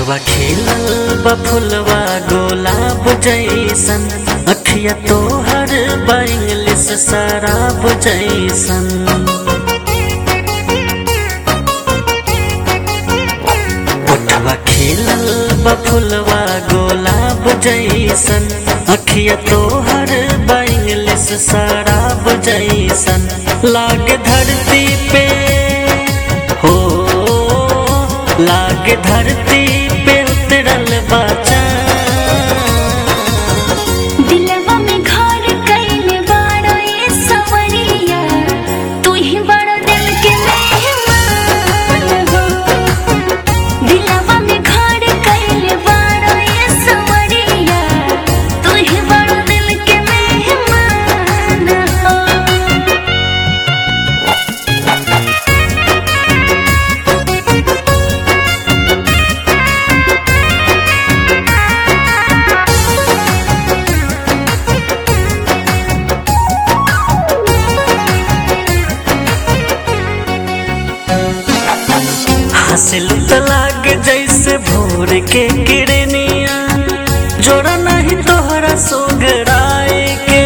ओठवा खिलल बा फुलवा गुलाब जैसन, अखिया तोहर बा इंग्लिश शराब जैसन। ओठवा खिलल बा फुलवा गुलाब जैसन, अखिया तोहर बा इंग्लिश शराब जैसन। लागे धरती पे हो, लागे धरती पे उतरल बा चाँद। दिलवा में घर कइले बाड़ा ए सवरिया, तू ही बड़ा दिल के मेहमान हो। दिलवा में घर कइले बाड़ा ए सवरिया, तू ही बड़ा दिल के मेहमान हो। हंसिल त लागे जैसे भोर के किरनिया, जोड़ा नहीं तोहरा सोगराए के।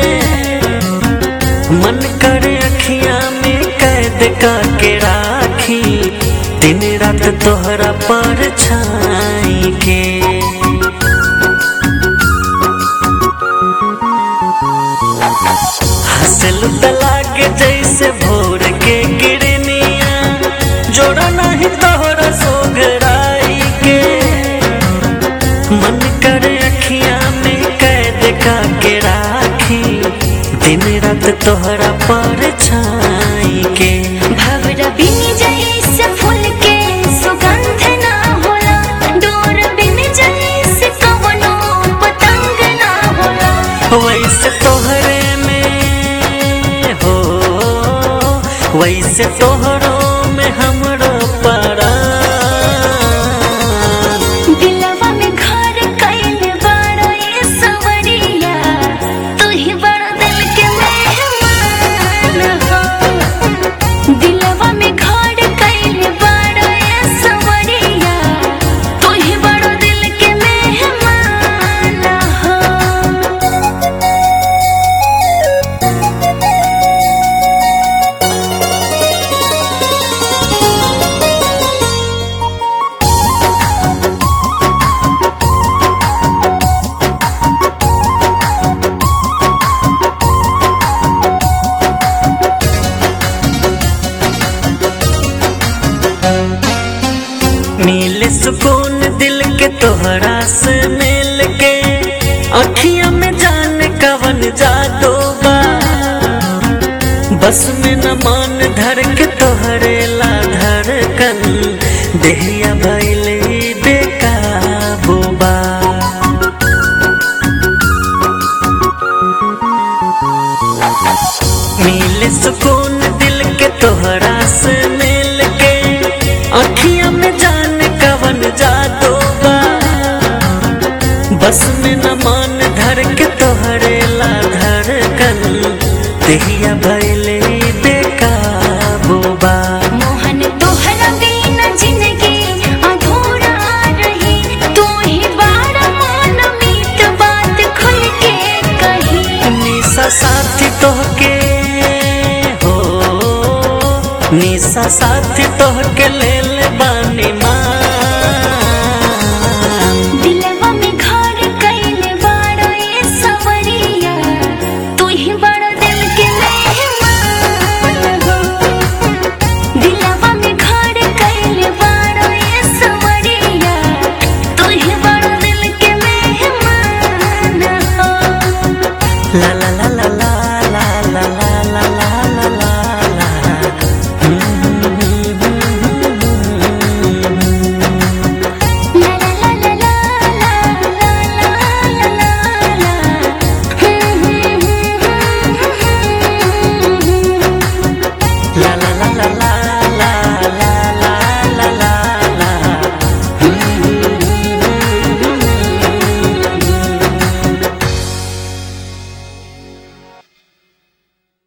मन करे अखियां में कैद का के राखी, दिन रात तोहरा पर छाई के। हंसिल त लागे जैसे भोर के किरनिया, जोड़ा नहीं तोहरा सोगराई के। मन करे अखियां में कैद का के राखी, दिन रात तोहरा पर छाई के। भंवरा बिन जैसे फूल के सुगंध ना होला, डोर बिन जैसे कवनो पतंग ना होला। वैसे तोहरे में हो, वैसे तोहरो में हमरो परान। दिलवा में घर कइले बाड़ा ए सवरिया, तू ही बड़ा दिल के मेहमान हो। दिलवा में घर कइले बाड़ा ए सवरिया, तू ही बड़ा दिल के मेहमान हो। मिले सुकून दिल के तोहरा से मिल के, अखियां में जान कवन जादू बा। बस में न मान धर के तोहरे ला धड़कन, देहिया भइले बेकाबू बा। मिले सुकून दिल के तोहरा से मिल के, अखियां में जान कवन जादू बा। बस में न मान धर के तोहरे ला धड़कन, देहिया भइले बेकाबू बा। मोहन तोहरा बिना जिंदगी अधूरा रही, तू ही बाड़ा मन मीत बात खुल के कही। निशा साथी तोहके हो, निशा साथी तोहके ले ले बानी मान। दिलवा में घर कइले बाड़ा ए सवरिया, तू ही बड़ा दिल के मेहमान हो। दिलवा में घर कइले बाड़ा ए सवरिया, तू ही बड़ा दिल के मेहमान हो। ला ला